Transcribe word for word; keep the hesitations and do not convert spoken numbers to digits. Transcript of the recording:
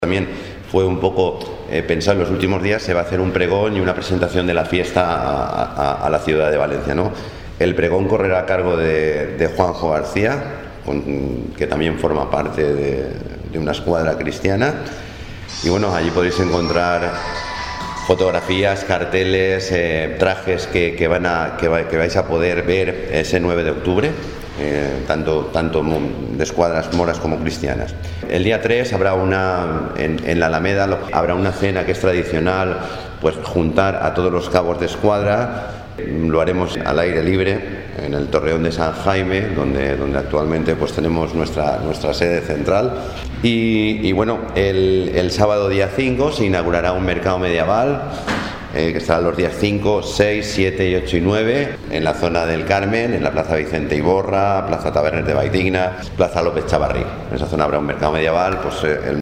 También fue un poco eh, pensado en los últimos días, se va a hacer un pregón y una presentación de la fiesta a, a, a la ciudad de Valencia, ¿no? El pregón correrá a cargo de, de Juanjo García, con, que también forma parte de, de una escuadra cristiana. Y bueno, allí podéis encontrar fotografías, carteles, eh, trajes que, que, van a, que, va, que vais a poder ver ese nueve de octubre. Eh, tanto, tanto de escuadras moras como cristianas. El día tres habrá una, en, en la Alameda, habrá una cena que es tradicional, pues juntar a todos los cabos de escuadra. Lo haremos al aire libre, en el Torreón de San Jaime, donde, donde actualmente pues tenemos nuestra, nuestra sede central. Y, y bueno, el, el sábado día cinco se inaugurará un mercado medieval, Eh, que estará los días cinco, seis, siete y ocho y nueve en la zona del Carmen, en la Plaza Vicente Iborra, Plaza Tabernes de Valldigna, Plaza López Chavarrí. En esa zona habrá un mercado medieval, pues eh, el